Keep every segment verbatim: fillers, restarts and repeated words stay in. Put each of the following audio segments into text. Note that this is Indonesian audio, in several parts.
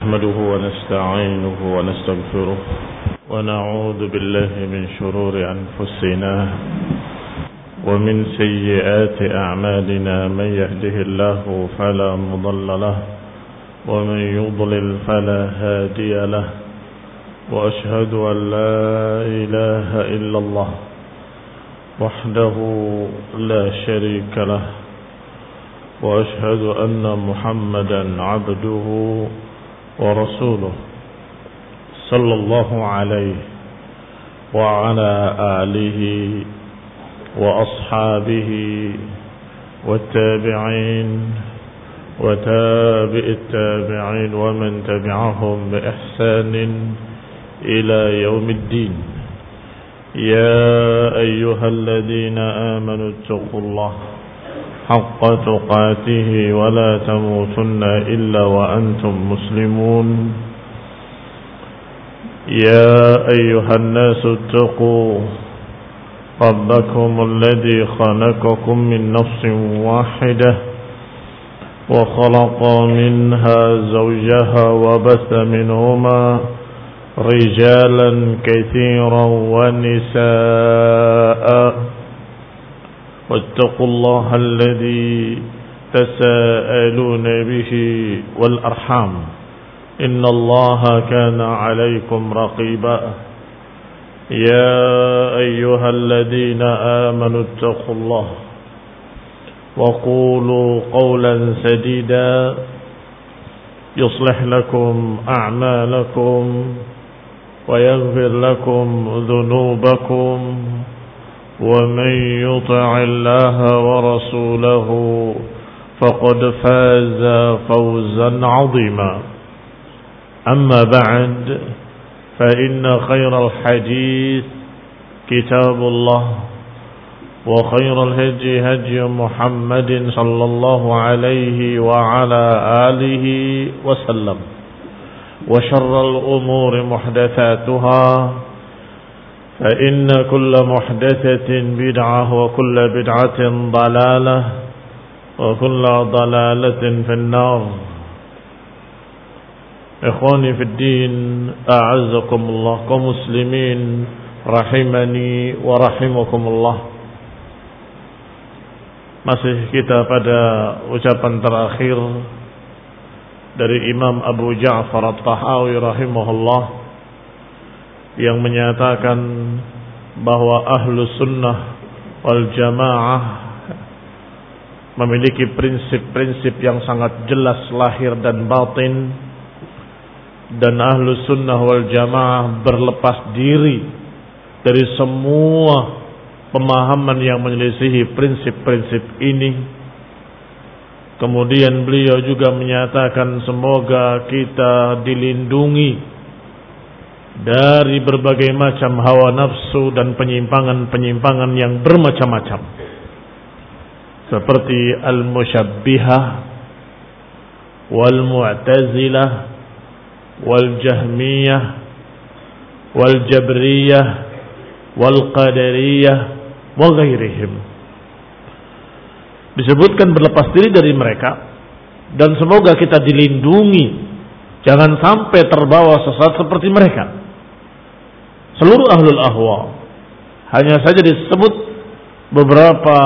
نحمده ونستعينه ونستغفره ونعوذ بالله من شرور أنفسنا ومن سيئات أعمالنا من يهده الله فلا مضل له ومن يضلل فلا هادي له وأشهد أن لا إله إلا الله وحده لا شريك له وأشهد أن محمدا عبده ورسوله صلى الله عليه وعلى آله وأصحابه والتابعين وتابع التابعين ومن تبعهم بإحسان إلى يوم الدين. يا أيها الذين آمنوا اتقوا الله حق تقاته ولا تموتن إلا وأنتم مسلمون. يا أيها الناس اتقوا ربكم الذي خلقكم من نفس واحدة وخلق منها زوجها وبث منهما رجالا كثيرا ونساء واتقوا الله الذي تساءلون به والأرحام إن الله كان عليكم رقيبا. يا أيها الذين آمنوا اتقوا الله وقولوا قولا سديدا يصلح لكم أعمالكم ويغفر لكم ذنوبكم ومن يطع الله ورسوله فقد فاز فوزا عظيما. أما بعد فإن خير الحديث كتاب الله وخير الهدي هدي محمد صلى الله عليه وعلى آله وسلم وشر الأمور محدثاتها فإن كل محدثة بدعة وكل بدعة ضلالة وكل ضلالة في النار. إخواني في الدين أعزكم الله كمسلمين rahimani wa rahimakumullah. Masih kita pada ucapan terakhir dari Imam Abu Ja'far At-Tahawi rahimahullah yang menyatakan bahwa ahlu sunnah wal jamaah memiliki prinsip-prinsip yang sangat jelas lahir dan batin, dan ahlu sunnah wal jamaah berlepas diri dari semua pemahaman yang menyelisihi prinsip-prinsip ini. Kemudian beliau juga menyatakan semoga kita dilindungi dari berbagai macam hawa nafsu dan penyimpangan-penyimpangan yang bermacam-macam, seperti al-musyabbihah wal-mu'tazilah wal-jahmiyah wal-jabriyah wal-qadariyah wa ghairihim. Disebutkan berlepas diri dari mereka, dan semoga kita dilindungi jangan sampai terbawa sesat seperti mereka. Seluruh ahlul ahwa, hanya saja disebut beberapa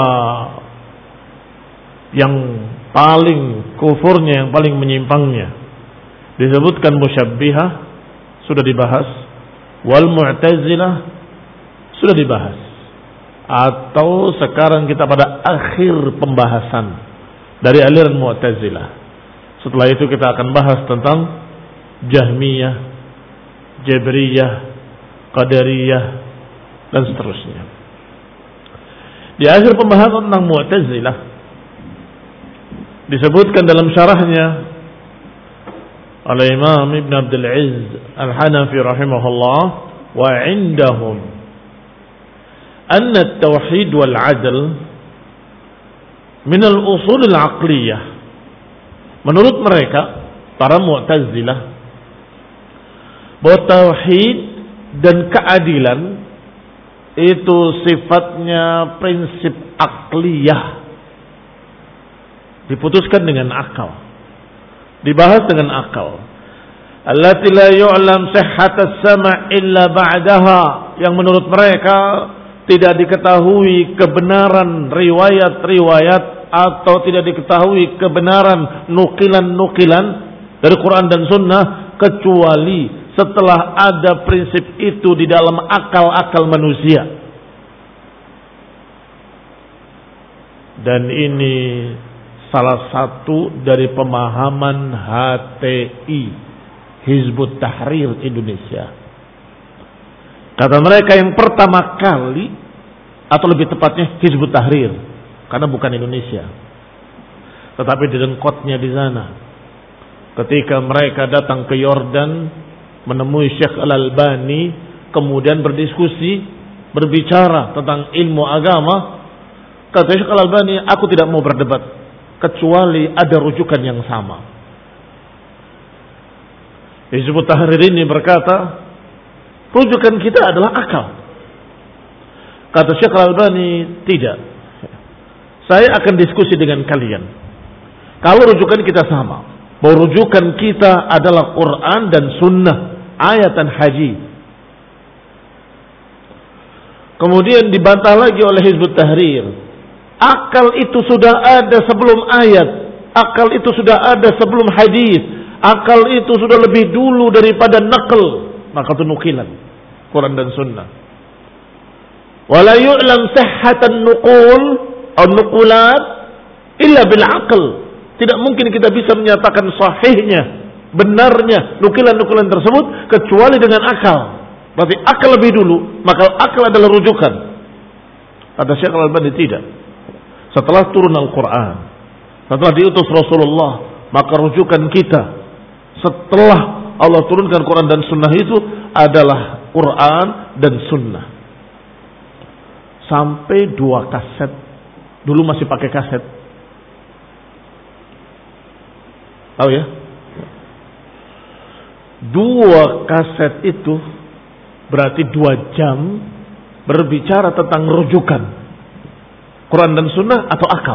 yang paling kufurnya, yang paling menyimpangnya. Disebutkan musyabbihah, sudah dibahas. Wal mu'tazilah, sudah dibahas. Atau sekarang kita pada akhir pembahasan dari aliran mu'tazilah. Setelah itu kita akan bahas tentang jahmiyah, jabriyah, qadariyah, dan seterusnya. Di akhir pembahasan tentang mu'tazilah disebutkan dalam syarahnya oleh Imam Ibn Abdul Aziz Al-Hanafi rahimahullah, wa indahum anna at-tauhid wal 'adl min al-usul al-'aqliyah. Menurut mereka para mu'tazilah, bahwa tauhid dan keadilan itu sifatnya prinsip akliyah, diputuskan dengan akal, dibahas dengan akal. allati la yu'lam sihhat as-sam' illa ba'daha, yang menurut mereka tidak diketahui kebenaran riwayat-riwayat atau tidak diketahui kebenaran nukilan-nukilan dari Quran dan Sunnah kecuali setelah ada prinsip itu di dalam akal-akal manusia. Dan ini salah satu dari pemahaman H T I, Hizbut Tahrir Indonesia. Kata mereka yang pertama kali, atau lebih tepatnya Hizbut Tahrir, karena bukan Indonesia, tetapi direngkotnya di sana. Ketika mereka datang ke Yordan menemui Syekh Al-Albani, kemudian berdiskusi, berbicara tentang ilmu agama, kata Syekh Al-Albani, aku tidak mau berdebat kecuali ada rujukan yang sama. Hizbut Tahrir ini berkata, rujukan kita adalah akal. Kata Syekh Al-Albani, tidak. Saya akan diskusi dengan kalian. Kalau rujukan kita sama, bahwa rujukan kita adalah Quran dan Sunnah, ayat dan hadis. Kemudian dibantah lagi oleh Hizbut Tahrir. Akal itu sudah ada sebelum ayat. Akal itu sudah ada sebelum hadis. Akal itu sudah lebih dulu daripada naql. Maka itu nukilan Quran dan Sunnah. Wala yu'lam sihhatan nuqul atau nuqulat illa bil aql. Tidak mungkin kita bisa menyatakan sahihnya, benarnya nukilan-nukilan tersebut kecuali dengan akal. Berarti akal lebih dulu, maka akal adalah rujukan. Kata Syekh Al-Albani, tidak. Setelah turun Al-Quran, setelah diutus Rasulullah, maka rujukan kita setelah Allah turunkan Quran dan Sunnah itu adalah Quran dan Sunnah. Sampai dua kaset, dulu masih pakai kaset. Tahu ya? Dua kaset itu berarti dua jam berbicara tentang rujukan Quran dan Sunnah atau akal.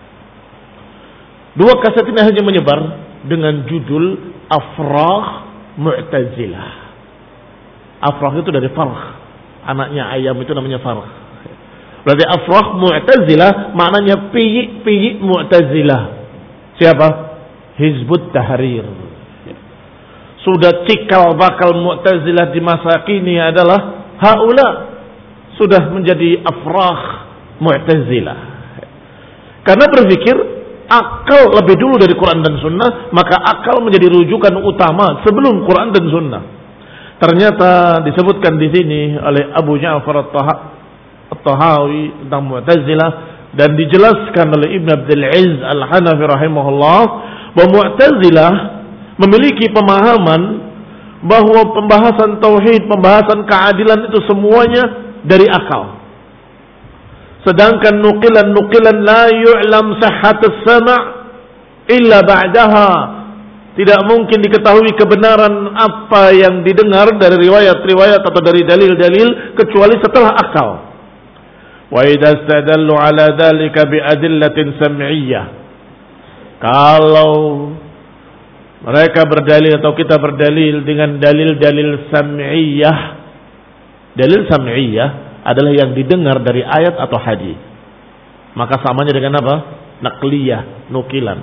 Dua kaset ini hanya menyebar dengan judul Afrah Mu'tazilah. Afrah itu dari farh, anaknya ayam itu namanya farh. Berarti Afrah Mu'tazilah maknanya piyik-piyik Mu'tazilah. Siapa? Hizbut Tahrir. Sudah cikal bakal Mu'tazilah di masa kini adalah haula, sudah menjadi afrah Mu'tazilah. Karena berpikir akal lebih dulu dari Quran dan Sunnah, maka akal menjadi rujukan utama sebelum Quran dan Sunnah. Ternyata disebutkan di sini oleh Abu Ja'far At-Tahawi tentang Mu'tazilah, dan dijelaskan oleh Ibn Abdul Aziz Al-Hanafi rahimahullah, bahwa Mu'tazilah memiliki pemahaman bahwa pembahasan tauhid, pembahasan keadilan itu semuanya dari akal. Sedangkan nukilan-nukilan la yu'lam sihhatus sama' illa ba'daha, tidak mungkin diketahui kebenaran apa yang didengar dari riwayat-riwayat atau dari dalil-dalil kecuali setelah akal. Wa idza istadallu ala dzalika bi adillatin sam'iyyah, kalau mereka berdalil atau kita berdalil dengan dalil-dalil sam'iyah, dalil sam'iyah adalah yang didengar dari ayat atau hadis, maka samanya dengan apa? Naqliyah, nukilan.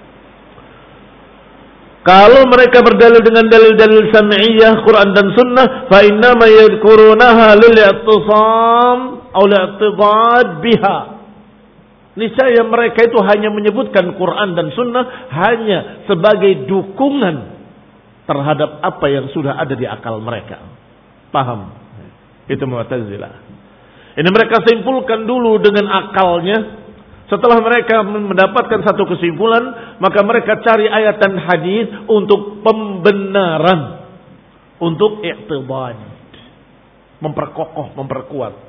Kalau mereka berdalil dengan dalil-dalil sam'iyah, Quran dan Sunnah, fa innama yadhkurunaha lil-i'tisam aw li'tidad biha. Niscaya mereka itu hanya menyebutkan Quran dan Sunnah hanya sebagai dukungan terhadap apa yang sudah ada di akal mereka. Paham? Itu Mu'tazilah. Ini mereka simpulkan dulu dengan akalnya. Setelah mereka mendapatkan satu kesimpulan, maka mereka cari ayat dan hadis untuk pembenaran, untuk i'tibad, memperkokoh, memperkuat.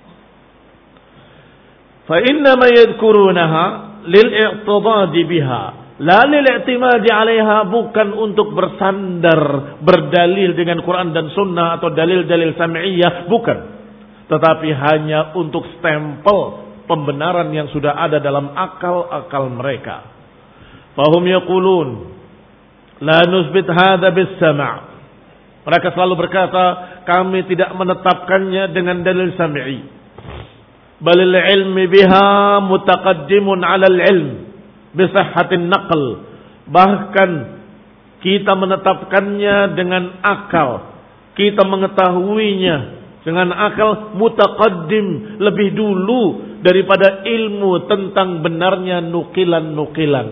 Fa innama yadhkurunaha lil-i'tidad biha la lil-i'timad 'alaiha, bukan untuk bersandar berdalil dengan Quran dan Sunnah atau dalil-dalil sam'iyah, bukan, tetapi hanya untuk stempel pembenaran yang sudah ada dalam akal-akal mereka. Fahum yaqulun, La nusbit hadza bis-sam'. Mereka selalu berkata, kami tidak menetapkannya dengan dalil sam'i. Balil ilmi biha mutaqaddimun 'ala al-'ilm bi sihhatin naql. Bahkan kita menetapkannya dengan akal. Kita mengetahuinya dengan akal mutaqaddim, lebih dulu daripada ilmu tentang benarnya nukilan-nukilan.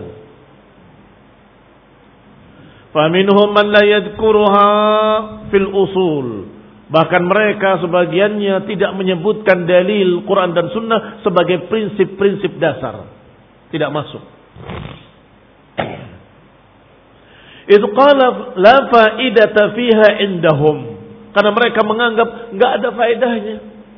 Faminhum man la yadhkuruha fil usul. Bahkan mereka sebagiannya tidak menyebutkan dalil Quran dan Sunnah sebagai prinsip-prinsip dasar. Tidak masuk. Itu qala la faidata fiha indahum. Karena mereka menganggap enggak ada faedahnya.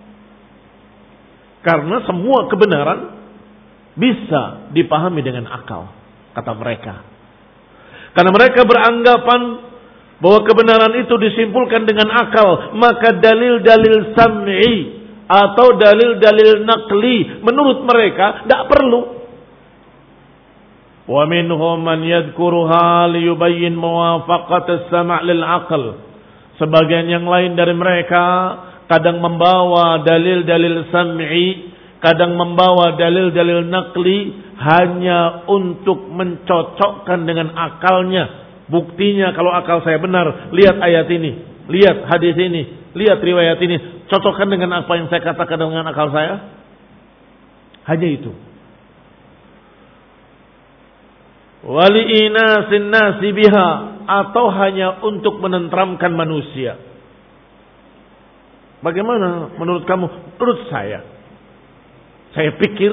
Karena semua kebenaran bisa dipahami dengan akal, kata mereka. Karena mereka beranggapan bahwa kebenaran itu disimpulkan dengan akal, maka dalil-dalil sam'i atau dalil-dalil naqli menurut mereka tidak perlu. Wa minhum man yadhkuruha liyubayyin muwafaqat as-sam' lil aql. Sebagian yang lain dari mereka kadang membawa dalil-dalil sam'i, kadang membawa dalil-dalil naqli hanya untuk mencocokkan dengan akalnya. Buktinya kalau akal saya benar, lihat ayat ini, lihat hadis ini, lihat riwayat ini, cocokkan dengan apa yang saya katakan dengan akal saya. Hanya itu. Wali inasin nasi biha, atau hanya untuk menenteramkan manusia. Bagaimana menurut kamu? Menurut saya, saya pikir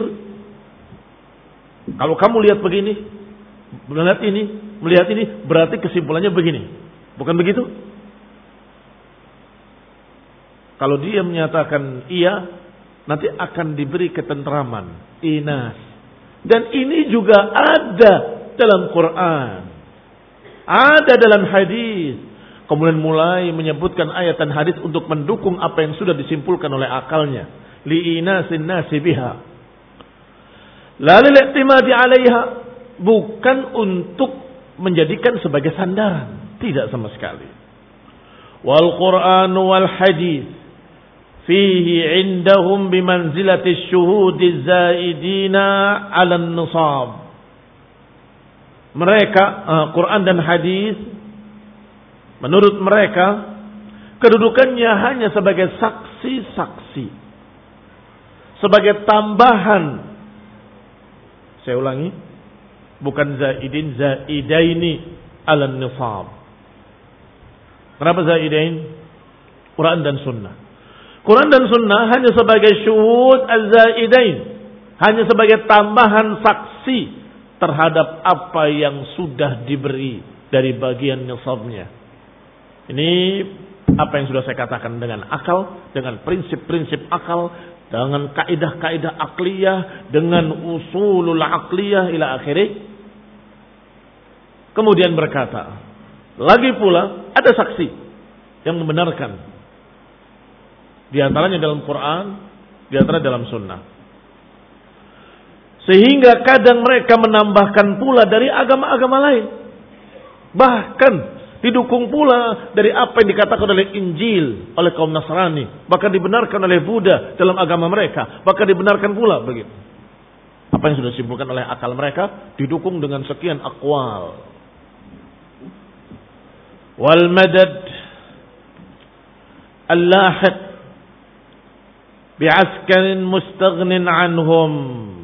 kalau kamu lihat begini, melihat ini, melihat ini, berarti kesimpulannya begini. Bukan begitu? Kalau dia menyatakan iya, nanti akan diberi ketenteraman, inas. Dan ini juga ada dalam Quran, ada dalam hadis. Kemudian mulai menyebutkan ayat dan hadis untuk mendukung apa yang sudah disimpulkan oleh akalnya. Li'inasin nasi biha. La lil-i'timadi 'alaiha, bukan untuk menjadikan sebagai sandaran, tidak sama sekali. Wal Qur'an wal hadis fihi 'indahum bimanzilati syuhudi zaidina 'ala an-nisab. Mereka uh, Quran dan hadis menurut mereka kedudukannya hanya sebagai saksi-saksi, sebagai tambahan. Saya ulangi, bukan zaidin, zaidaini ala nisab. Kenapa zaidain? Quran dan Sunnah. Quran dan Sunnah hanya sebagai syuhud az-zaidain, hanya sebagai tambahan saksi terhadap apa yang sudah diberi dari bagian nisabnya. Ini apa yang sudah saya katakan dengan akal, dengan prinsip-prinsip akal, dengan kaidah-kaidah akliyah, dengan usulul akliyah ila akhirih. Kemudian berkata, lagi pula ada saksi yang membenarkan. Di antaranya dalam Quran, di antara dalam Sunnah. Sehingga kadang mereka menambahkan pula dari agama-agama lain. Bahkan didukung pula dari apa yang dikatakan oleh Injil, oleh kaum Nasrani. Bahkan dibenarkan oleh Buddha dalam agama mereka. Bahkan dibenarkan pula begitu. Apa yang sudah disimpulkan oleh akal mereka didukung dengan sekian aqwal. Wal madad al-lahiq bi'askarin mustaghnin anhum.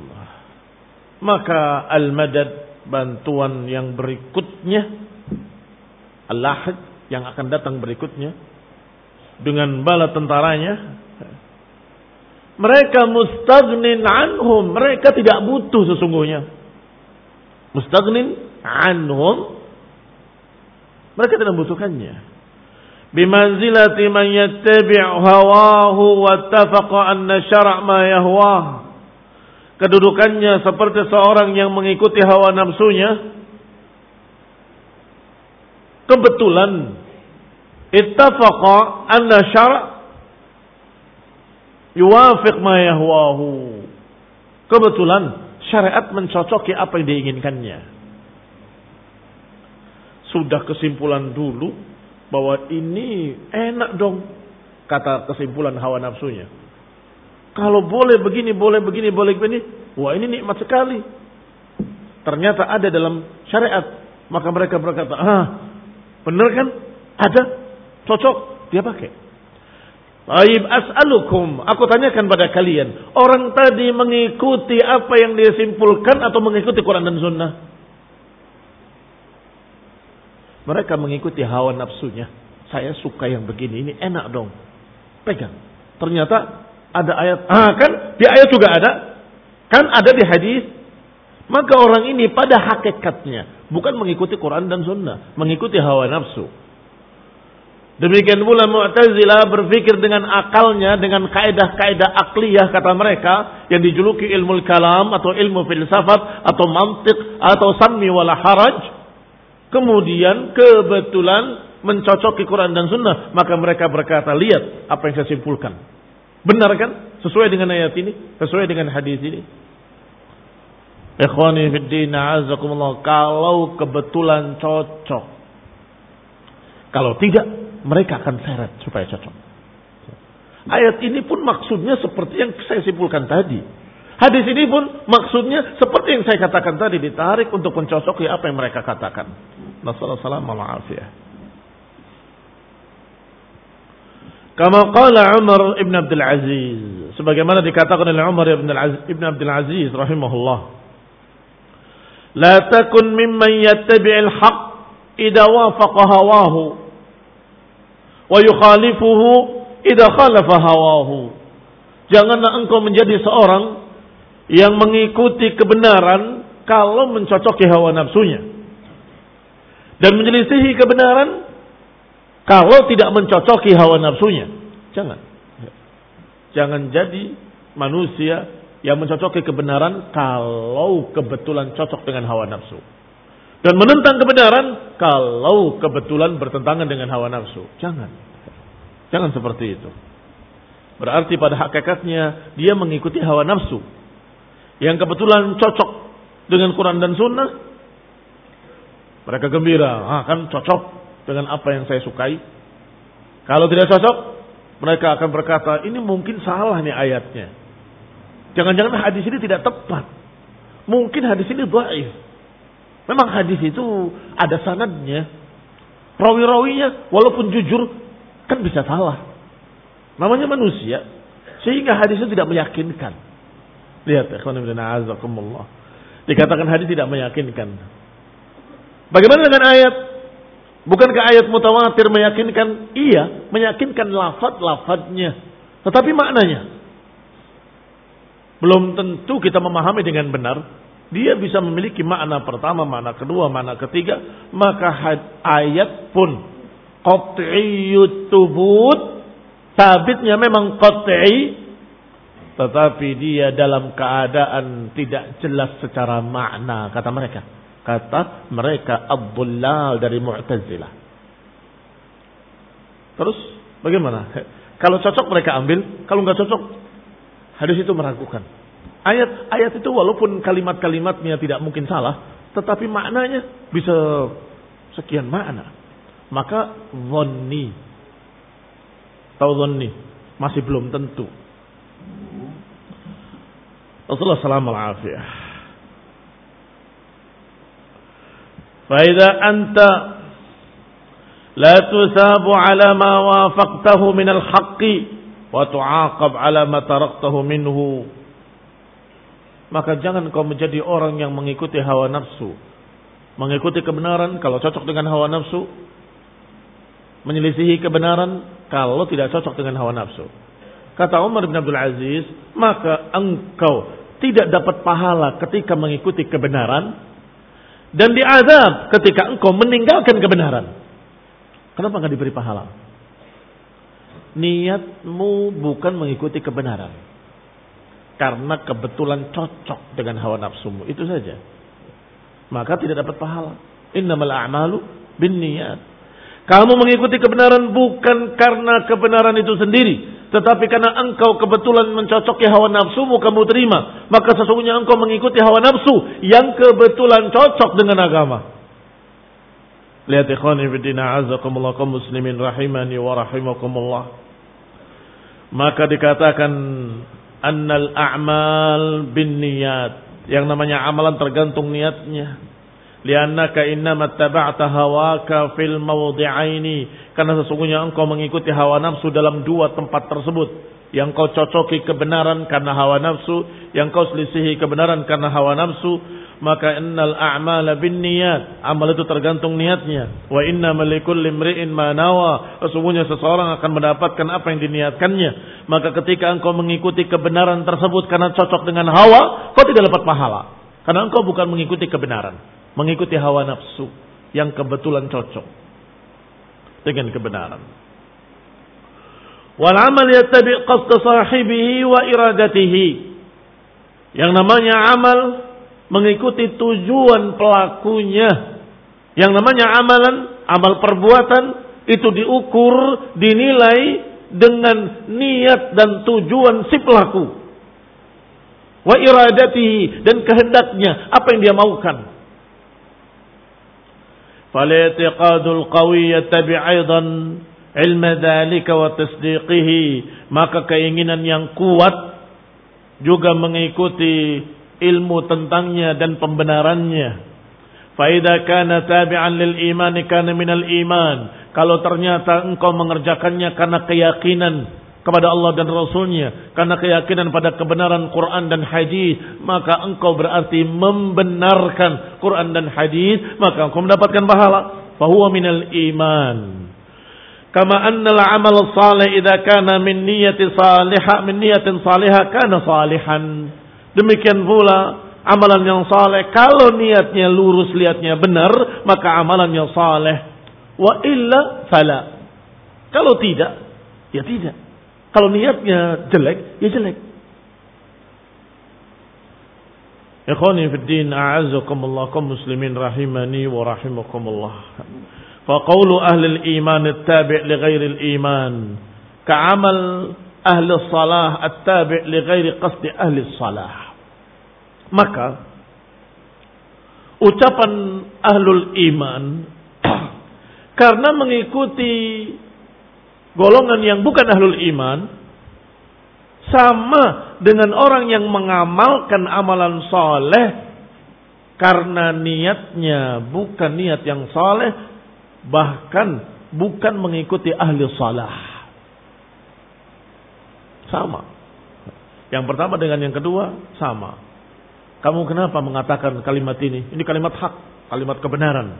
Maka al-madad, bantuan yang berikutnya, al-lahiq yang akan datang berikutnya dengan bala tentaranya, mereka mustaghnin anhum, mereka tidak butuh sesungguhnya. Mustaghnin anhum, mereka tidak membutuhkannya. Bimanzilati man yattabi' hawahu wattafaqa anna syara' ma yahwah. Kedudukannya seperti seorang yang mengikuti hawa nafsunya. Kebetulan ittafaqa anna syara' yuwafiq ma yahwahu. Kebetulan syariat mencocoki apa yang diinginkannya. sudah kesimpulan dulu bahwa ini enak dong, kata kesimpulan hawa nafsunya. Kalau boleh begini, boleh begini, boleh begini, wah ini nikmat sekali. Ternyata ada dalam syariat, maka mereka berkata, ah benar kan, ada, cocok, dia pakai. Baik, as'alukum, aku tanyakan pada kalian, orang tadi mengikuti apa yang dia simpulkan atau mengikuti Quran dan Sunnah? Mereka mengikuti hawa nafsunya. Saya suka yang begini, ini enak dong. Pegang. Ternyata ada ayat. Ah kan, di ayat juga ada. Kan ada di hadis. Maka orang ini pada hakikatnya bukan mengikuti Quran dan Sunnah, mengikuti hawa nafsu. Demikian pula Mu'tazilah berpikir dengan akalnya, dengan kaidah-kaidah akliyah kata mereka yang dijuluki ilmu kalam atau ilmu filsafat atau mantiq atau sammi wala haraj. Kemudian kebetulan mencocoki Quran dan Sunnah, maka mereka berkata, lihat apa yang saya simpulkan. Benar kan? Sesuai dengan ayat ini, sesuai dengan hadis ini. Ikhwani fid din, a'azzakumullah, kalau kebetulan cocok. Kalau tidak, mereka akan seret supaya cocok. Ayat ini pun maksudnya seperti yang saya simpulkan tadi. Hadis ini pun maksudnya seperti yang saya katakan tadi, ditarik untuk mencocoki apa yang mereka katakan. Nasallallahu alaihi wasallam. Kama qala Umar ibn Abdul Aziz, sebagaimana dikatakan oleh Umar ibn Aziz, ibn Abdul Aziz rahimahullah. La takun mimman yattabi'il haqq idza wafaqa hawahu wa yukhalifuhu idza khalafa hawahu. Janganlah engkau menjadi seorang yang mengikuti kebenaran kalau mencocoki hawa nafsunya, dan menyelisihi kebenaran kalau tidak mencocoki hawa nafsunya. Jangan. Jangan jadi manusia yang mencocoki kebenaran kalau kebetulan cocok dengan hawa nafsu, dan menentang kebenaran kalau kebetulan bertentangan dengan hawa nafsu. Jangan. Jangan seperti itu. Berarti pada hakikatnya dia mengikuti hawa nafsu yang kebetulan cocok dengan Quran dan Sunnah. Mereka gembira, ah kan cocok dengan apa yang saya sukai. Kalau tidak cocok, mereka akan berkata, ini mungkin salah nih ayatnya. Jangan-jangan hadis ini tidak tepat. Mungkin hadis ini dhaif. Memang hadis itu ada sanadnya. Rawi-rawinya walaupun jujur kan bisa salah. Namanya manusia. Sehingga hadis itu tidak meyakinkan. Lihat, ikhwan fillah, a'azakumullah. Dikatakan hadis tidak meyakinkan. Bagaimana dengan ayat? Bukankah ayat mutawatir meyakinkan? Iya, meyakinkan lafaz-lafaznya. Tetapi maknanya belum tentu kita memahami dengan benar. Dia bisa memiliki makna pertama, makna kedua, makna ketiga. Maka ayat pun qat'iyyut thubut, sabitnya memang qat'i, tetapi dia dalam keadaan tidak jelas secara makna, kata mereka. Kata mereka ad-dhullal dari Mu'tazilah. Terus bagaimana? Kalau cocok mereka ambil, kalau nggak cocok, hadis itu meragukan. Ayat-ayat itu walaupun kalimat-kalimatnya tidak mungkin salah, tetapi maknanya bisa sekian makna. Maka dhanni, tahu dhanni, masih belum tentu. Rasulullah sallallahu alaihi wasallam. Fa idza anta la tusabu ala ma wafaqtahu min al-haqqi wa tu'aqab ala ma taraktahu minhu. Maka jangan kau menjadi orang yang mengikuti hawa nafsu. Mengikuti kebenaran kalau cocok dengan hawa nafsu, menyelisihi kebenaran kalau tidak cocok dengan hawa nafsu. Kata Umar bin Abdul Aziz, maka engkau tidak dapat pahala ketika mengikuti kebenaran dan diazab ketika engkau meninggalkan kebenaran. Kenapa enggak diberi pahala? Niatmu bukan mengikuti kebenaran karena kebetulan cocok dengan hawa nafsumu, itu saja. Maka tidak dapat pahala. Innamal a'malu binniyat. Kamu mengikuti kebenaran bukan karena kebenaran itu sendiri, tetapi karena engkau kebetulan mencocoki hawa nafsumu, kamu terima. Maka sesungguhnya engkau mengikuti hawa nafsu yang kebetulan cocok dengan agama. Lihat ikhwani fillah azakumullah kaum muslimin rahimani wa rahimakumullah. Maka dikatakan annal a'mal binniyat. Yang namanya amalan tergantung niatnya. Liannaka innama taba'ta hawaka fil mawdi'aini. Karena sesungguhnya engkau mengikuti hawa nafsu dalam dua tempat tersebut. Yang kau cocoki kebenaran karena hawa nafsu, yang kau selisihi kebenaran karena hawa nafsu. Maka innal a'mala binniyat. Amal itu tergantung niatnya. Wa innamal likulli imri'in ma nawa. Sesungguhnya seseorang akan mendapatkan apa yang diniatkannya. Maka ketika engkau mengikuti kebenaran tersebut karena cocok dengan hawa, kau tidak dapat pahala. Karena engkau bukan mengikuti kebenaran, mengikuti hawa nafsu yang kebetulan cocok dengan kebenaran. Wal amal yattabi' qasd sahibihi wa iradatihi. Yang namanya amal mengikuti tujuan pelakunya. Yang namanya amalan, amal perbuatan itu diukur, dinilai dengan niat dan tujuan si pelaku. Wa iradatihi, dan kehendaknya, apa yang dia maukan. Fal-i'tiqadul qawi yattabi' aidan ilma dzalika wa tasdiqihi. Maka keinginan yang kuat juga mengikuti ilmu tentangnya dan pembenarannya. Fa idza kana tabi'an lil iman kana minal iman. Kalau ternyata engkau mengerjakannya karena keyakinan kepada Allah dan Rasulnya, karena keyakinan pada kebenaran Quran dan hadis, maka engkau berarti membenarkan Quran dan hadis, maka engkau mendapatkan pahala. Fa huwa minal iman. Kama anna al-amal salih idza kana min niyyati salihah min niyatin salihah kana salihan. Demikian pula amalan yang saleh kalau niatnya lurus, niatnya benar, maka amalannya saleh. Wa illa fala. Kalau tidak, ya tidak. Kalau niatnya jelek, ya jelek. Ikhwani fid din, a'azzakumullah kaum muslimin rahimani wa rahimakumullah. Fa qawlu ahli al-iman at-tabi' li ghairi al-iman ka'amal ahli as-salah at-tabi' li ghairi qasdi ahli as-salah. Maka ucapan ahlul iman karena mengikuti golongan yang bukan ahlul iman sama dengan orang yang mengamalkan amalan soleh karena niatnya bukan niat yang soleh, bahkan bukan mengikuti ahli salah. Sama. Yang pertama dengan yang kedua sama. Kamu kenapa mengatakan kalimat ini? Ini kalimat hak, kalimat kebenaran.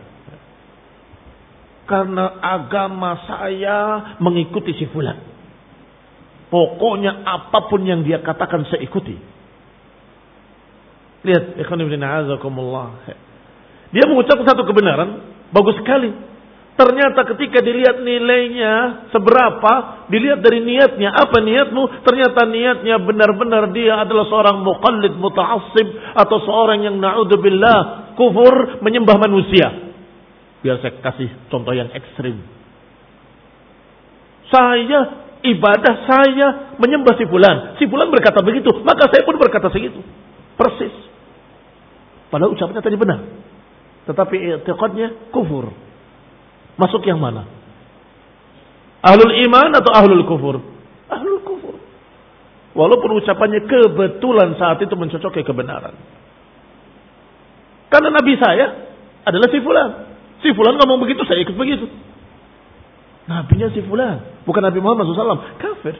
Karena agama saya mengikuti si fulan. Pokoknya apapun yang dia katakan saya ikuti. Lihat, ikhwan fillah a'azakumullah. Dia mengucapkan satu kebenaran, bagus sekali. Ternyata ketika dilihat nilainya seberapa, dilihat dari niatnya, apa niatmu? Ternyata niatnya benar-benar dia adalah seorang muqallid muta'assib atau seorang yang na'udzubillah kufur menyembah manusia. Biar saya kasih contoh yang ekstrim. Saya ibadah saya menyembah si fulan. Si fulan berkata begitu, maka saya pun berkata segitu. Persis. Padahal ucapannya tadi benar. Tetapi i'tiqadnya kufur. Masuk yang mana? Ahlul iman atau ahlul kufur? Ahlul kufur. Walaupun ucapannya kebetulan saat itu mencocoki kebenaran. Karena Nabi saya adalah si fulan. Si fulan ngomong begitu, saya ikut begitu. Nabinya si fulan, bukan Nabi Muhammad shallallahu alaihi wasallam. Kafir.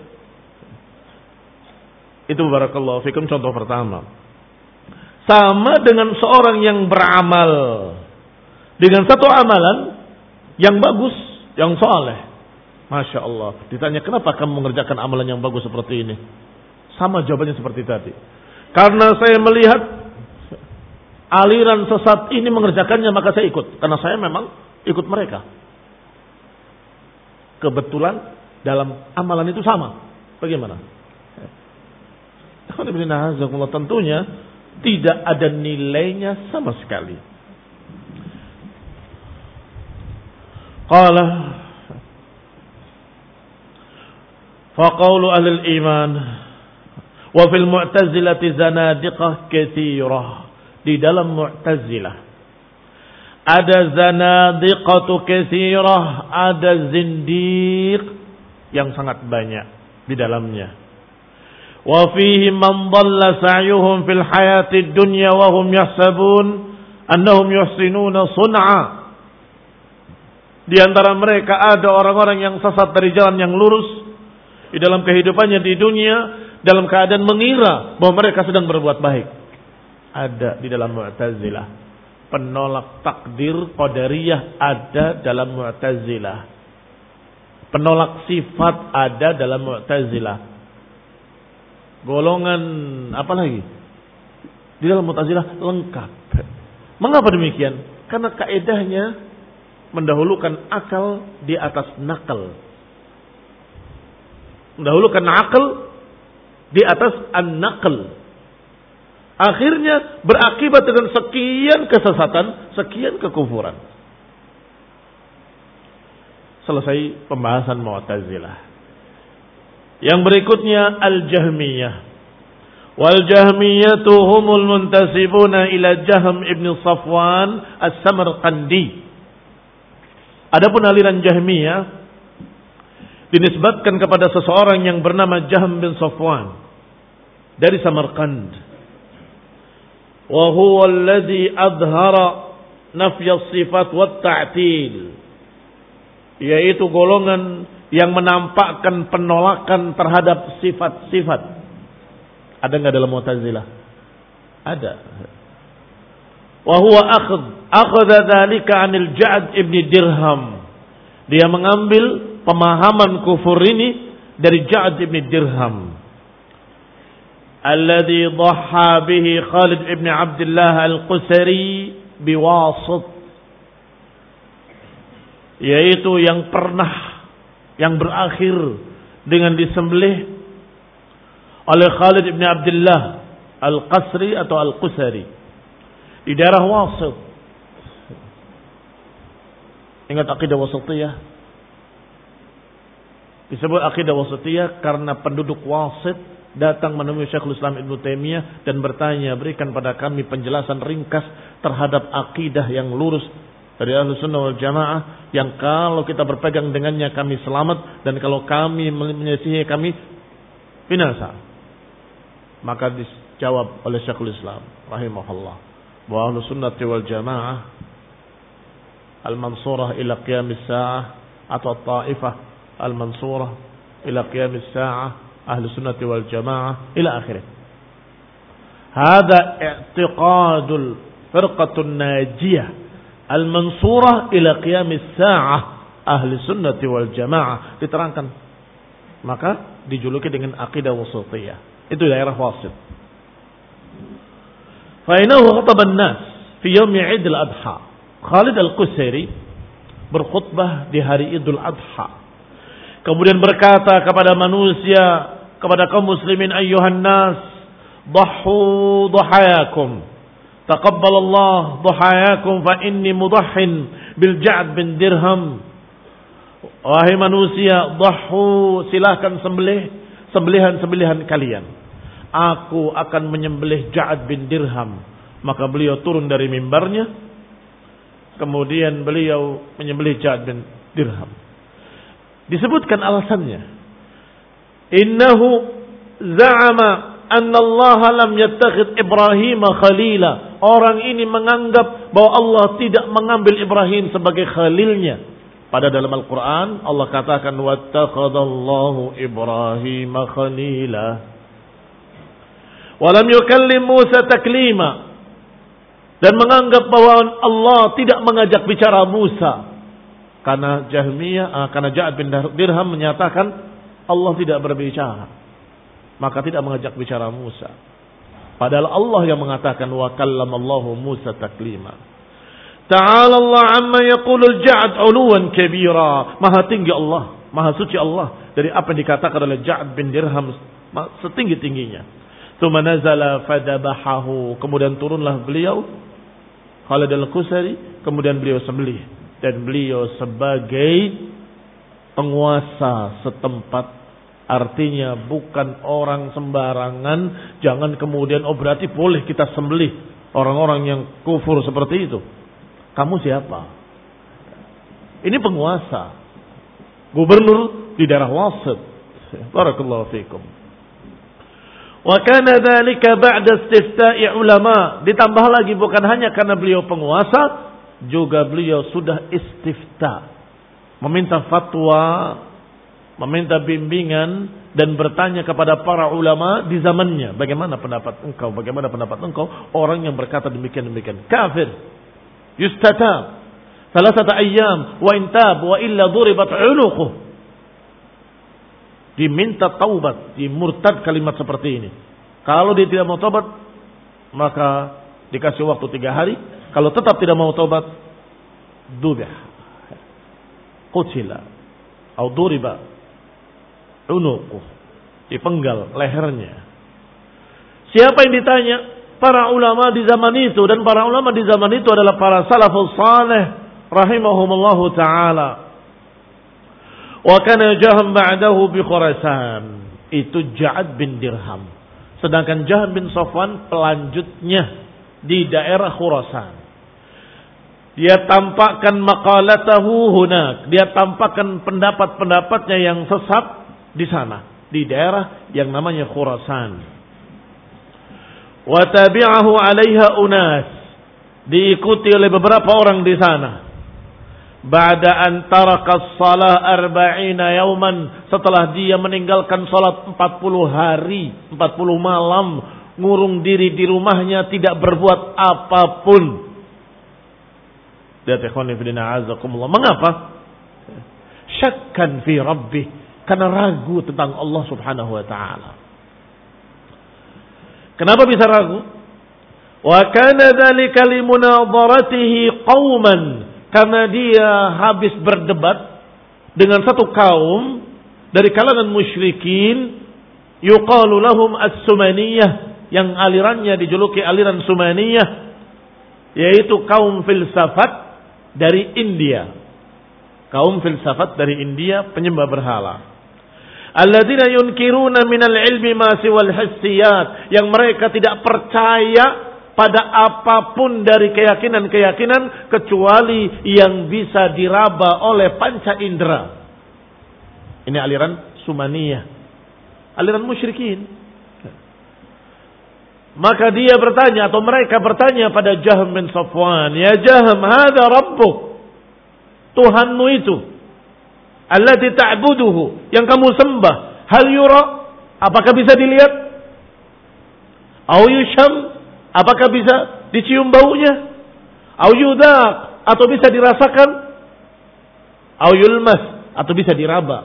Itu barakallahu fikum contoh pertama. Sama dengan seorang yang beramal dengan satu amalan yang bagus, yang saleh. Masya Allah. Ditanya, kenapa kamu mengerjakan amalan yang bagus seperti ini? Sama jawabannya seperti tadi. Karena saya melihat aliran sesat ini mengerjakannya, maka saya ikut. Karena saya memang ikut mereka. Kebetulan dalam amalan itu sama. Bagaimana? Tentunya tidak ada nilainya sama sekali. Qala faqaulu ahli al-iman wa fil mu'tazilati zanadiqah katsirah. Di dalam Mu'tazilah ada zanadiqatu katsirah, ada zindiq yang sangat banyak di dalamnya. Wa fihi man dhalla sa'yuhum fil hayatid dunya wa hum yahsabun annahum yuhsinuna sun'a. Di antara mereka ada orang-orang yang sesat dari jalan yang lurus di dalam kehidupannya di dunia dalam keadaan mengira bahwa mereka sedang berbuat baik. Ada di dalam Mu'tazilah. Penolak takdir qadariyah ada dalam Mu'tazilah. Penolak sifat ada dalam Mu'tazilah. Golongan apa lagi? Di dalam Mu'tazilah lengkap. Mengapa demikian? Karena kaedahnya mendahulukan akal di atas nakal. Mendahulukan akal di atas an-naql. Akhirnya berakibat dengan sekian kesesatan, sekian kekufuran. Selesai pembahasan Mu'tazilah. Yang berikutnya Al-Jahmiyah. Wal Jahmiyatu humul muntasibuna ila Jahm ibn Safwan As-Samarqandi. Adapun aliran Jahmiyah dinisbatkan kepada seseorang yang bernama Jahm bin Safwan dari Samarkand. Wa huwa alladhi adhara nafy as-sifat wat ta'til. Yaitu golongan yang menampakkan penolakan terhadap sifat-sifat. Ada enggak dalam Mu'tazilah? Ada. Wa huwa akhadh akhadha dzalika 'anil Ja'd ibn Dirham. Dia mengambil pemahaman kufur ini dari Ja'd ibn Dirham. Alladhi dhaha bihi Khalid ibn Abdullah al-Qusari biwasit. Yaitu yang pernah, yang berakhir dengan disembelih oleh Khalid ibn Abdullah al-Qasri atau al-Qusari di daerah Wasit. Ingat akidah wasitiyah? Disebut akidah wasitiyah karena penduduk Wasit datang menemui Syekhul Islam Ibnu Taimiyah dan bertanya, berikan pada kami penjelasan ringkas terhadap akidah yang lurus dari Ahlus Sunnah wal Jamaah yang kalau kita berpegang dengannya kami selamat dan kalau kami menyelisihi kami binasa. Maka dijawab oleh Syekhul Islam rahimahullah bahwa Ahlus Sunnah wal Jamaah al-mansurah ila qiyamis sa'ah atau taifah al-mansurah ila qiyamis sa'ah Ahlus Sunnah wal Jamaah ila akhirih. Hada i'tiqadul firqatun najiyah al-mansurah ila qiyamis sa'ah Ahlus Sunnah wal Jamaah diterangkan. Maka dijuluki dengan akidah wasitiyah. Itu daerah Wasit. Fa inahu khataba an-nas fi yaum Eid al-Adha. Khalid al-Qusari berkhutbah di hari Idul Adha. Kemudian berkata kepada manusia, kepada kaum muslimin, ayyuhan nas, dhahu dhahayakum. Taqabbalallah dhahayakum fa inni mudahhin bil Ja'd bin Dirham. Wahai manusia, dhahu, silahkan sembelih sembelihan-sembelihan kalian. Aku akan menyembelih Ja'd bin Dirham. Maka beliau turun dari mimbarnya. Kemudian beliau menyembelih Ja'd bin Dirham. Disebutkan alasannya. Innahu za'ama anna Allah lam yattakhid Ibrahim khalila. Orang ini menganggap bahwa Allah tidak mengambil Ibrahim sebagai khalilnya. Pada dalam Al-Quran Allah katakan wattakhadallahu Ibrahim khalila. Wa lam yukallim Musa taklima. Dan menganggap bahwa Allah tidak mengajak bicara Musa. Karena Jahmiyah, karena Ja'd bin Dirham menyatakan Allah tidak berbicara. Maka tidak mengajak bicara Musa. Padahal Allah yang mengatakan wa kallamallahu Musa taklima. Ta'ala Allah amma yaqulul Ja'd 'uluwan kabira. Maha tinggi Allah, maha suci Allah dari apa yang dikatakan oleh Ja'd bin Dirham setinggi-tingginya. Tsumma nazala fadabahahu. Kemudian turunlah beliau Khalid al-Qusari, kemudian beliau sembelih dan beliau sebagai penguasa setempat, artinya bukan orang sembarangan. Jangan kemudian oh berarti boleh kita sembelih orang-orang yang kufur seperti itu. Kamu siapa? Ini penguasa. Gubernur di daerah Wasit. Barakallahu fikum. Wa kana dzalika ba'da istifta'i ulama. Ditambah lagi bukan hanya karena beliau penguasa, juga beliau sudah istifta. Meminta fatwa, meminta bimbingan dan bertanya kepada para ulama di zamannya, bagaimana pendapat engkau, bagaimana pendapat engkau orang yang berkata demikian-demikian. Kafir. Yustatab. Salasata ayyam wa intab wa illa duribat 'unuquh. Diminta taubat, dimurtad kalimat seperti ini. Kalau dia tidak mau taubat, maka dikasih waktu tiga hari. Kalau tetap tidak mau taubat, dubih, qutila, atau duriba, unuquh, dipenggal lehernya. Siapa yang ditanya? Para ulama di zaman itu, dan para ulama di zaman itu adalah para salafus saleh rahimahumullahu ta'ala. Wa kana Jahm ba'dahu bi Khurasan. Itu Ja'ad bin Dirham. Sedangkan Jahm bin Safwan pelanjutnya di daerah Khurasan. Dia tampakkan maqalatahu hunak. Dia tampakkan pendapat-pendapatnya yang sesat di sana, di daerah yang namanya Khurasan. Wa tabi'ahu 'alaiha unas. Diikuti oleh beberapa orang di sana. Ba'da an taraka as-salah arba'ina yawman, setelah dia meninggalkan salat empat puluh hari, empat puluh malam, ngurung diri di rumahnya, tidak berbuat apapun. Lihat ikhwan fillah azakumullah. Mengapa? Syakkan fi rabbih, karena ragu tentang Allah Subhanahu wa taala. Kenapa bisa ragu? Wa kana dzalika limunadharatihi qauman, karena dia habis berdebat dengan satu kaum dari kalangan musyrikin, yuqalu lahum as-Sumaniyah, yang alirannya dijuluki aliran Sumaniyah, yaitu kaum filsafat dari India. Kaum filsafat dari India, penyembah berhala. Alladzina yunkiruna minal ilmi ma siwal hissiyat, yang mereka tidak percaya pada apapun dari keyakinan-keyakinan kecuali yang bisa diraba oleh panca indera. Ini aliran Sumaniyah, aliran musyrikin. Maka dia bertanya, atau mereka bertanya pada Jahm bin Safwan, ya Jahm, hadza rabbuk, Tuhanmu itu, allati ta'buduhu, yang kamu sembah, hal yura, apakah bisa dilihat? Au yusham, apakah bisa dicium baunya? Au yudaq, atau bisa dirasakan? Au yulmas, atau bisa diraba?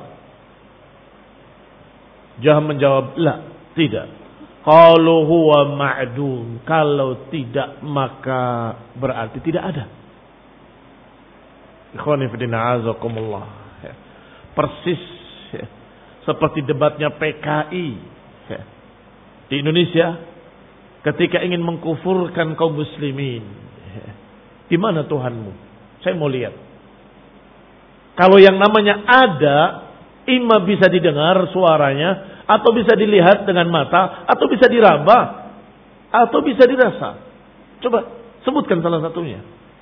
Jahm menjawab, la, tidak. Qalu huwa ma'dum, kalau tidak maka berarti tidak ada. Ikhwani fillah azakumullah. Persis ya, seperti debatnya P K I ya, di Indonesia ketika ingin mengkufurkan kaum muslimin. Ya, di mana Tuhanmu? Saya mau lihat. Kalau yang namanya ada, imma bisa didengar suaranya, atau bisa dilihat dengan mata, atau bisa diraba, atau bisa dirasa. Coba sebutkan salah satunya.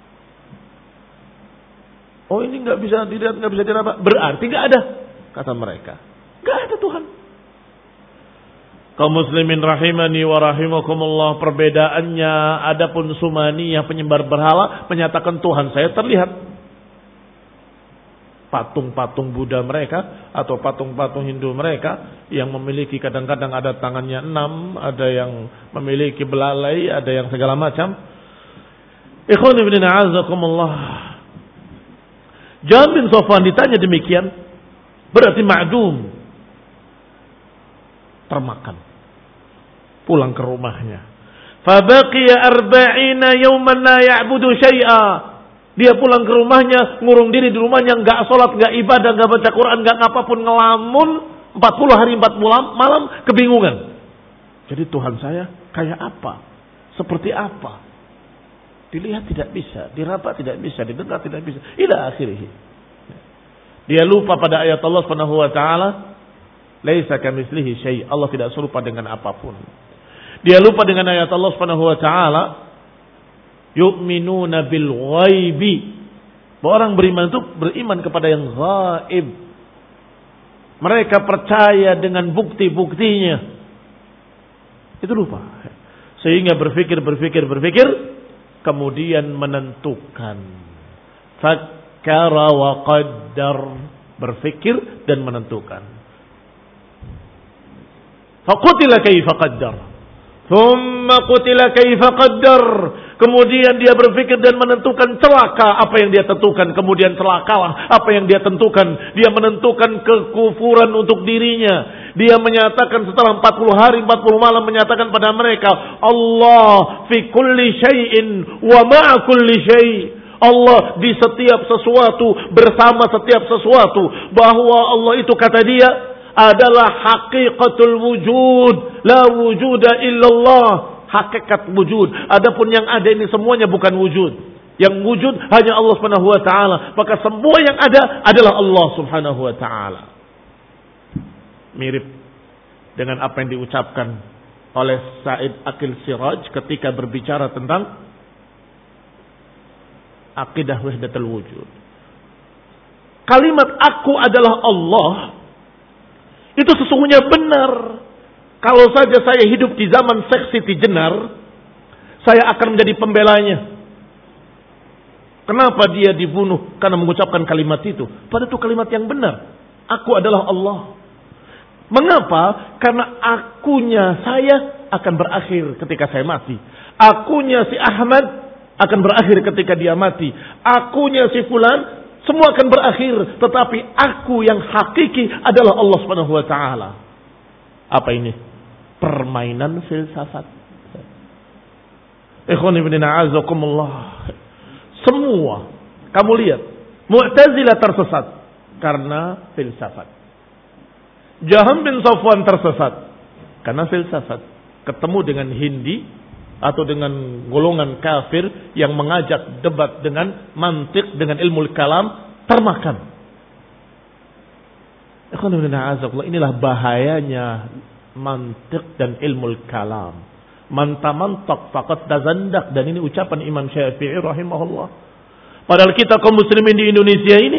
Oh, ini nggak bisa dilihat, nggak bisa diraba, berarti nggak ada, kata mereka. Nggak ada Tuhan. Kaum muslimin rahimani wa rahimakumullah, perbedaannya, adapun Sumaniyah penyembah berhala menyatakan Tuhan saya terlihat. Patung-patung Buddha mereka atau patung-patung Hindu mereka yang memiliki kadang-kadang ada tangannya enam, ada yang memiliki belalai, ada yang segala macam. Ikhwan ibn a'azakumullah. Jahm bin Safwan ditanya demikian, berarti ma'dum, termakan. Pulang ke rumahnya. Fabaqiya arba'ina yawman la ya'budu syai'a. Dia pulang ke rumahnya, ngurung diri di rumahnya, enggak sholat, enggak ibadah, enggak baca Quran, enggak apapun, ngelamun empat puluh hari empat malam, malam kebingungan. Jadi Tuhan saya kayak apa? Seperti apa? Dilihat tidak bisa, diraba tidak bisa, didengar tidak bisa. Ila akhirih. Dia lupa pada ayat Allah Subhanahu wa taala, laisa kamitslihi syai'. Allah tidak serupa dengan apapun. Dia lupa dengan ayat Allah Subhanahu wa taala, yu'minuna bil ghaibi. Orang beriman itu beriman kepada yang gaib. Mereka percaya dengan bukti-buktinya. Itu lupa. Sehingga berpikir, berpikir, berpikir. Kemudian menentukan. Fakkara wa qaddar. Berpikir dan menentukan. Faqutila kaifa qaddar. Thumma qutila kaifa qaddar. Kemudian dia berpikir dan menentukan celaka apa yang dia tentukan. Kemudian celakalah apa yang dia tentukan. Dia menentukan kekufuran untuk dirinya. Dia menyatakan setelah empat puluh hari, empat puluh malam menyatakan pada mereka, Allah fi kulli syai'in wa ma'a kulli syai'. Allah di setiap sesuatu, bersama setiap sesuatu. Bahwa Allah itu kata dia adalah haqiqatul wujud. La wujuda illallah. Hakikat wujud. Adapun yang ada ini semuanya bukan wujud. Yang wujud hanya Allah Subhanahu wa taala. Maka semua yang ada adalah Allah Subhanahu wa taala. Mirip dengan apa yang diucapkan oleh Said Aqil Siraj ketika berbicara tentang akidah wahdatul wujud. Kalimat aku adalah Allah itu sesungguhnya benar. Kalau saja saya hidup di zaman Syekh Siti Jenar, saya akan menjadi pembelanya. Kenapa dia dibunuh? Karena mengucapkan kalimat itu. Padahal itu kalimat yang benar. Aku adalah Allah. Mengapa? Karena akunya saya akan berakhir ketika saya mati. Akunya si Ahmad akan berakhir ketika dia mati. Akunya si Fulan semua akan berakhir. Tetapi aku yang hakiki adalah Allah Subhanahu wa taala. Apa ini? Permainan filsafat. Ikhwan ibn a'azakumullah. Semua kamu lihat Mu'tazilah tersesat karena filsafat. Jaham bin Safwan tersesat karena filsafat. Ketemu dengan Hindi atau dengan golongan kafir yang mengajak debat dengan mantik, dengan ilmu kalam, termakan. Ikhwan ibn a'azakumullah, inilah bahayanya mantik dan ilmu kalam. Mantamantak faqad tazandak. Dan ini ucapan Imam Syafi'i rahimahullah. Padahal kita kaum muslimin di Indonesia ini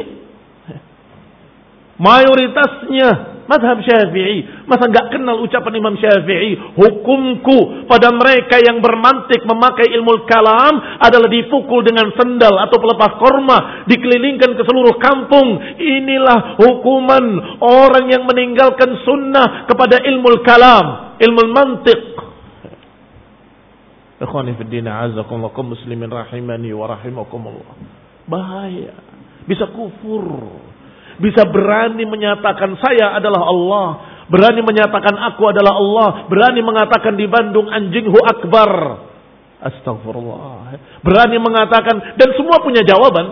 mayoritasnya mazhab Syafi'i. Masa enggak kenal ucapan Imam Syafi'i? Hukumku pada mereka yang bermantik memakai ilmu kalam adalah dipukul dengan sendal atau pelepas korma, dikelilingkan ke seluruh kampung. Inilah hukuman orang yang meninggalkan sunnah kepada ilmu kalam, ilmu mantik. Ikhwani fi din, a'azakumullah, kaum muslimin rahimani wa rahimakumullah. Bahaya. Bisa kufur. Bisa berani menyatakan saya adalah Allah. Berani menyatakan aku adalah Allah. Berani mengatakan di Bandung anjinghu akbar. Astagfirullah. Berani mengatakan, dan semua punya jawaban.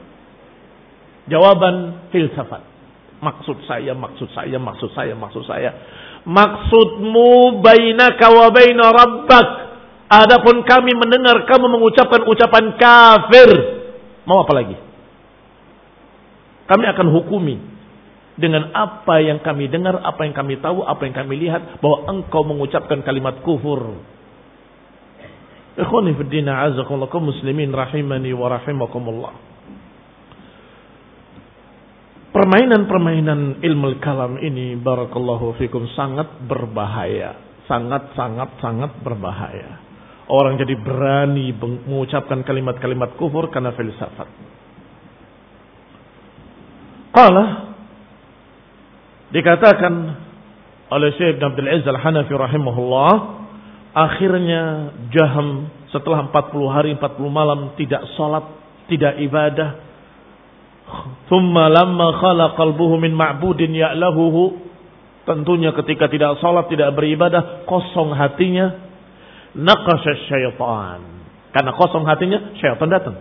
Jawaban filsafat. Maksud saya, maksud saya, maksud saya, maksud saya. Maksudmu bainaka wa baina rabbak. Adapun kami mendengar kamu mengucapkan ucapan kafir. Mau apa lagi? Kami akan hukumi dengan apa yang kami dengar, apa yang kami tahu, apa yang kami lihat, bahwa engkau mengucapkan kalimat kufur. Ikhwani fi din, a'azakumullah, kaum muslimin rahimani wa rahimakumullah. Permainan-permainan ilmu kalam ini, barakallahu fikum, sangat berbahaya. Sangat, sangat, sangat berbahaya. Orang jadi berani mengucapkan kalimat-kalimat kufur karena filsafat. Qala, dikatakan oleh Syekh Abdul Aziz Al-Hanafi rahimahullah, akhirnya Jaham setelah empat puluh hari empat puluh malam tidak salat, tidak ibadah. Thumma lamma khala qalbuhu min ma'budin ya'lahuhu, tentunya ketika tidak salat, tidak beribadah, kosong hatinya. Naqasha syaitan, karena kosong hatinya syaitan datang.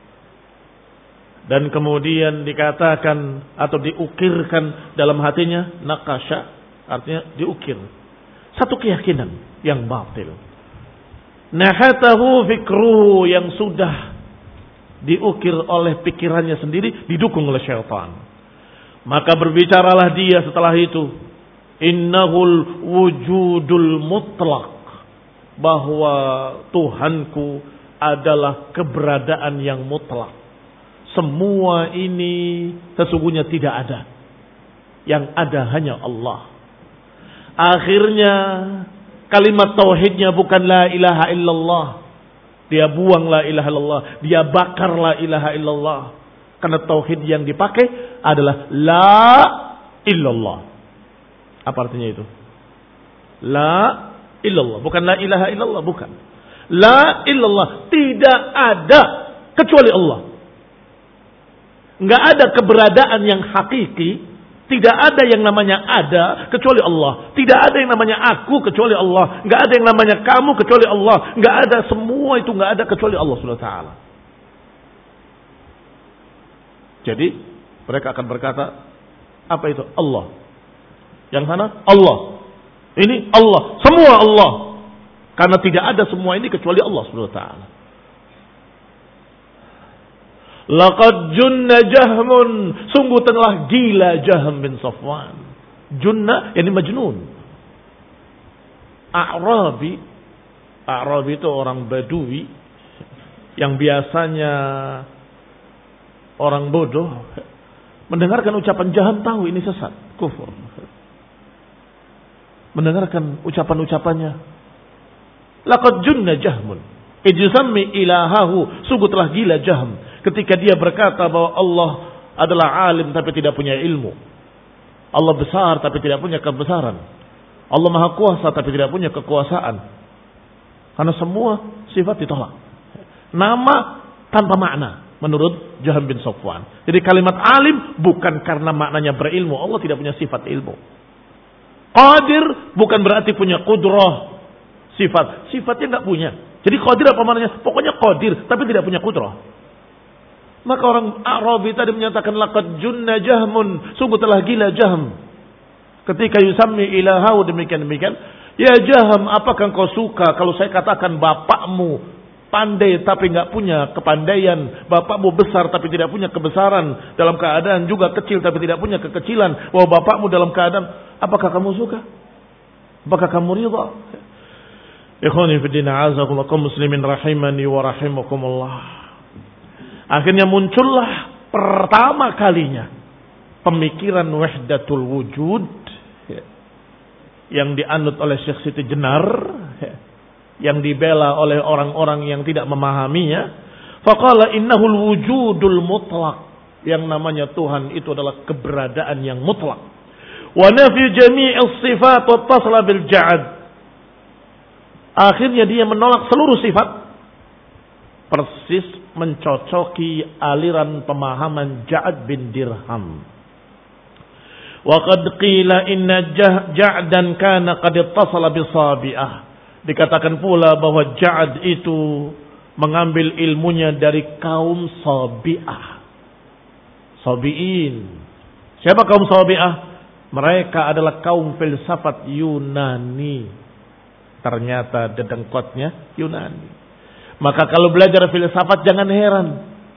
Dan kemudian dikatakan atau diukirkan dalam hatinya, naqasha artinya diukir, satu keyakinan yang batil. Nahatahu fikruhu, yang sudah diukir oleh pikirannya sendiri, didukung oleh syaitan. Maka berbicaralah dia setelah itu, innahul wujudul mutlaq, bahwa Tuhanku adalah keberadaan yang mutlak. Semua ini sesungguhnya tidak ada. Yang ada hanya Allah. Akhirnya kalimat tauhidnya bukan la ilaha illallah. Dia buang la ilaha illallah. Dia bakar la ilaha illallah. Karena tauhid yang dipakai adalah la illallah. Apa artinya itu? La illallah. Bukan la ilaha illallah. Bukan. La illallah. Tidak ada kecuali Allah. Nggak ada keberadaan yang hakiki. Tidak ada yang namanya ada kecuali Allah. Tidak ada yang namanya aku kecuali Allah. Nggak ada yang namanya kamu kecuali Allah. Nggak ada, semua itu nggak ada kecuali Allah subhanahu wa taala. Jadi mereka akan berkata, apa itu? Allah. Yang sana Allah. Ini Allah. Semua Allah. Karena tidak ada semua ini kecuali Allah subhanahu wa taala. Laqad junna Jahmun, sungguh telah gila Jahm bin Safwan. Junna yani majnun. A'rabi, A'rabi itu orang Badui yang biasanya orang bodoh, mendengarkan ucapan Jahm tahu ini sesat, kufur. Mendengarkan ucapan-ucapannya, laqad junna Jahmun, ijsammi ilahahu, sungguh telah gila Jahm ketika dia berkata bahwa Allah adalah alim tapi tidak punya ilmu. Allah besar tapi tidak punya kebesaran. Allah maha kuasa tapi tidak punya kekuasaan. Karena semua sifat ditolak. Nama tanpa makna menurut Jahm bin Safwan. Jadi kalimat alim bukan karena maknanya berilmu. Allah tidak punya sifat ilmu. Qadir bukan berarti punya qudrah. Sifat. Sifatnya nggak punya. Jadi qadir apa maknanya? Pokoknya qadir tapi tidak punya qudrah. Maka orang Arabi tadi menyatakan laqad junna Jahmun, sungguh telah gila Jahm. Ketika yusammi ilahahu demikian-demikian, ya Jahm, apakah engkau suka kalau saya katakan bapakmu pandai tapi enggak punya kepandaian, bapakmu besar tapi tidak punya kebesaran, dalam keadaan juga kecil tapi tidak punya kekecilan, bahwa bapakmu dalam keadaan, apakah kamu suka? Apakah kamu ridha? Ikhwani fi din, a'azakumullah kaum muslimin rahimani wa rahimakumullah. Akhirnya muncullah pertama kalinya pemikiran wahdatul wujud yang dianut oleh Syekh Siti Jenar, yang dibela oleh orang-orang yang tidak memahaminya. Faqala innahul wujudul mutlaq, yang namanya Tuhan itu adalah keberadaan yang mutlak. Wa nafi jami'is sifat wa tasla bil ja'ad. Akhirnya dia menolak seluruh sifat, persis mencocoki aliran pemahaman Ja'ad bin Dirham. Wa qad qila inna Ja'dan kana qad ittasala bi Sabi'ah. Dikatakan pula bahwa Ja'ad itu mengambil ilmunya dari kaum Sabi'ah. Sabi'in. Siapa kaum Sabi'ah? Mereka adalah kaum filsafat Yunani. Ternyata dedengkotnya Yunani. Maka kalau belajar filsafat jangan heran.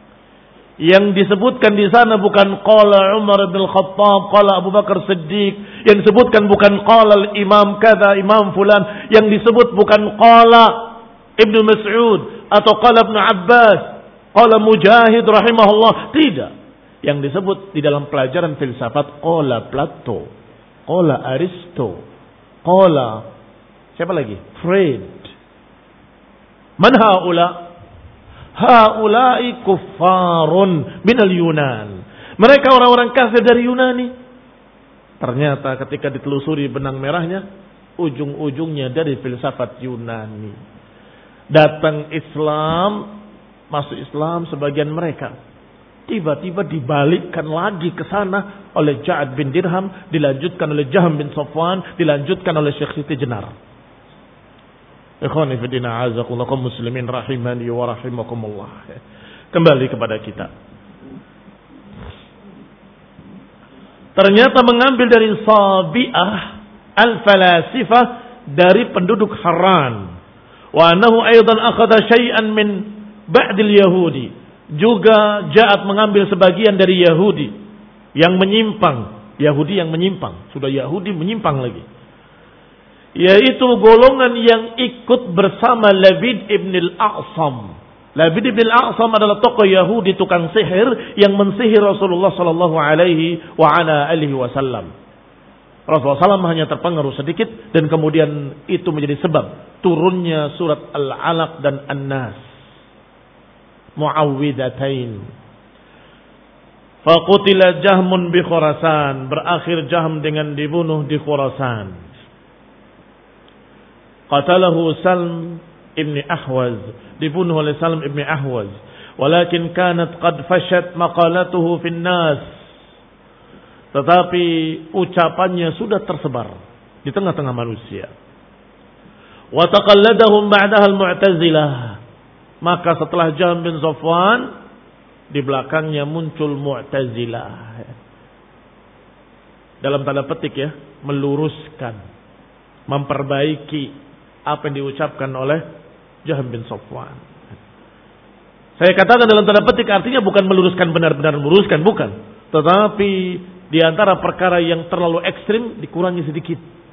Yang disebutkan di sana bukan qala Umar bin Khattab, qala Abu Bakar Siddiq. Yang disebutkan bukan qala Imam kada, Imam fulan. Yang disebut bukan qala Ibnu Mas'ud atau qala Ibnu Abbas, qala Mujahid rahimahullah. Tidak. Yang disebut di dalam pelajaran filsafat qala Plato, qala Aristo, qala siapa lagi? Freud. Man haula? Haulai kuffarun minal Yunan. Mereka orang-orang kafir dari Yunani. Ternyata ketika ditelusuri benang merahnya, ujung-ujungnya dari filsafat Yunani. Datang Islam, masuk Islam sebagian mereka. Tiba-tiba dibalikkan lagi ke sana oleh Ja'ad bin Dirham, dilanjutkan oleh Jahm bin Safwan, dilanjutkan oleh Syekh Siti Jenar. Ikhwani fi din, a'azakumullah kaum muslimin rahimani wa rahimakumullah. Kembali kepada kita. Ternyata mengambil dari Sabi'ah al-falasifah, dari penduduk Haran. Wa annahu aidan akhadha syai'an min ba'dil yahudi. Juga Ja'ad mengambil sebagian dari Yahudi yang menyimpang. Yahudi yang menyimpang. Sudah Yahudi menyimpang lagi. Yaitu golongan yang ikut bersama Labid ibn al-A'sam Labid bin al-A'sam adalah tokoh Yahudi tukang sihir yang mensihir Rasulullah sallallahu alaihi wa ala alihi wasallam. Rasulullah sallallahu alaihi wasallam hanya terpengaruh sedikit dan kemudian itu menjadi sebab turunnya surat Al-Alaq dan An-Nas. Muawwidatain. Faqutila Jahmun bi Khurasan, berakhir Jahm dengan dibunuh di Khurasan. Qatalahu Salm ibn Ahwaz, dibunuh oleh Salm ibn Ahwaz. Walakin kanat qad fashat maqalatuhu fin nas. Tetapi ucapannya sudah tersebar di tengah-tengah manusia. Wa taqalladahum ba'daha al-Mu'tazilah. Maka setelah Jahm bin Safwan, di belakangnya muncul Mu'tazilah. Dalam tanda petik ya, meluruskan, memperbaiki apa yang diucapkan oleh Jahm bin Safwan. Saya katakan dalam tanda petik artinya bukan meluruskan benar-benar meluruskan, bukan. Tetapi di antara perkara yang terlalu ekstrim dikurangi sedikit.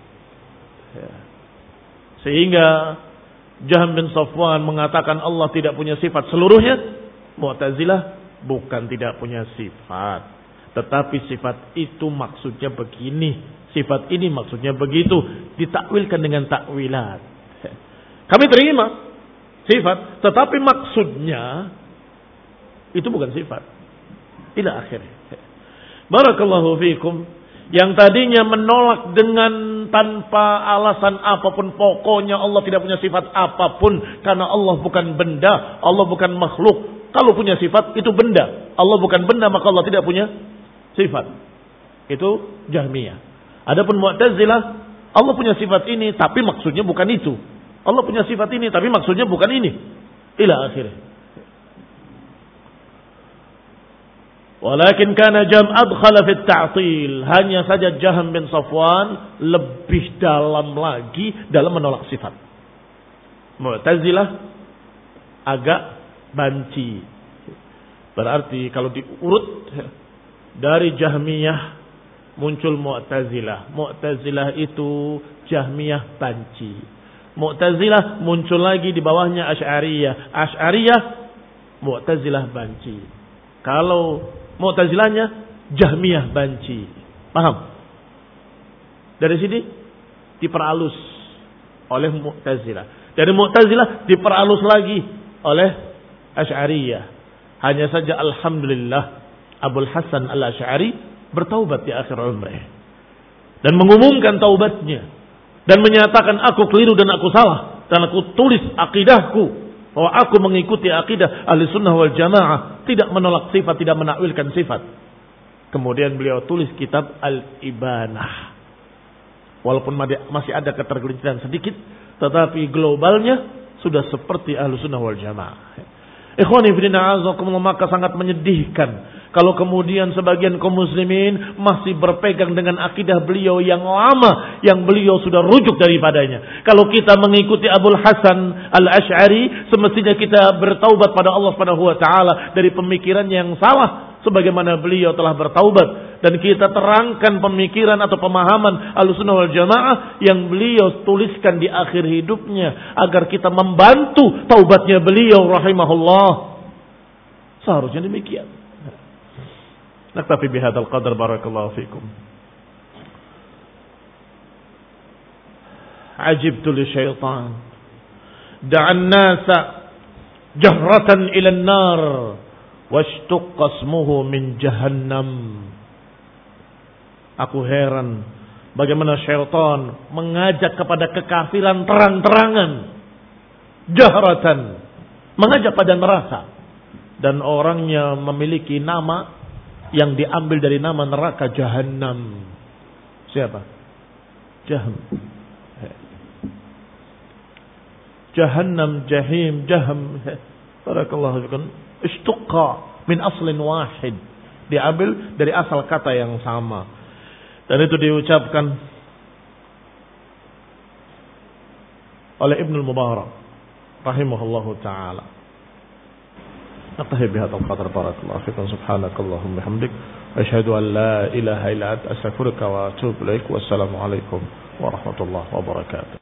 Sehingga Jahm bin Safwan mengatakan Allah tidak punya sifat seluruhnya. Mu'tazilah bukan tidak punya sifat, tetapi sifat itu maksudnya begini, sifat ini maksudnya begitu, ditakwilkan dengan takwilat. Kami terima sifat, tetapi maksudnya itu bukan sifat. Ila akhirnya. Barakallahu fiikum. Yang tadinya menolak dengan tanpa alasan apapun, pokoknya Allah tidak punya sifat apapun karena Allah bukan benda, Allah bukan makhluk. Kalau punya sifat itu benda, Allah bukan benda maka Allah tidak punya sifat. Itu Jahmiyah. Adapun Mu'tazilah, Allah punya sifat ini tapi maksudnya bukan itu. Allah punya sifat ini tapi maksudnya bukan ini. Ila akhirnya. Walakin kana Jahm adkhala fit ta'til. Hanya saja Jahm bin Safwan lebih dalam lagi dalam menolak sifat. Mu'tazilah agak banci. Berarti kalau diurut dari Jahmiyah muncul Mu'tazilah. Mu'tazilah itu Jahmiyah banci. Mu'tazilah muncul lagi di bawahnya Asy'ariyah. Asy'ariyah Mu'tazilah banci. Kalau Mu'tazilahnya Jahmiyah banci. Paham? Dari sini diperhalus oleh Mu'tazilah. Dari Mu'tazilah diperhalus lagi oleh Asy'ariyah. Hanya saja alhamdulillah Abul Hasan Al-Asy'ari bertaubat di akhir umrih dan mengumumkan taubatnya dan menyatakan aku keliru dan aku salah dan aku tulis akidahku bahwa aku mengikuti akidah ahli sunnah wal jamaah, tidak menolak sifat, tidak menakwilkan sifat. Kemudian beliau tulis kitab Al-Ibanah. Walaupun masih ada ketergelinciran sedikit, tetapi globalnya sudah seperti ahli sunnah wal jamaah. Ikhwani fillah azakumullah, maka sangat menyedihkan kalau kemudian sebagian kaum muslimin masih berpegang dengan akidah beliau yang lama, yang beliau sudah rujuk daripadanya. Kalau kita mengikuti Abul Hasan Al-Asy'ari, semestinya kita bertaubat pada Allah Subhanahu wa taala dari pemikiran yang salah sebagaimana beliau telah bertaubat, dan kita terangkan pemikiran atau pemahaman Ahlussunnah wal Jamaah yang beliau tuliskan di akhir hidupnya agar kita membantu taubatnya beliau rahimahullah. Seharusnya demikian. Naktafi bihadzal qadar, barakallahu fikum. Ajibtu li syaitan da'an nasa jahratan ila an-nar washtuqqa ismuhu min jahannam. Aku heran bagaimana syaitan mengajak kepada kekafiran terang-terangan, jahratan, mengajak pada neraka, dan orangnya memiliki nama yang diambil dari nama neraka Jahannam. Siapa? Jahm. Jahannam, Jahim, Jahm. Barakallahu fikum. Istuqqa min aslin wahid. Diambil dari asal kata yang sama. Dan itu diucapkan oleh Ibnu Mubarak rahimahullahu taala. نقتهي بهذا القدر بارك الله فيكم سبحانك اللهم وبحمدك أشهد أن لا إله إلا أنت أستغفرك وأتوب إليك والسلام عليكم ورحمة الله وبركاته.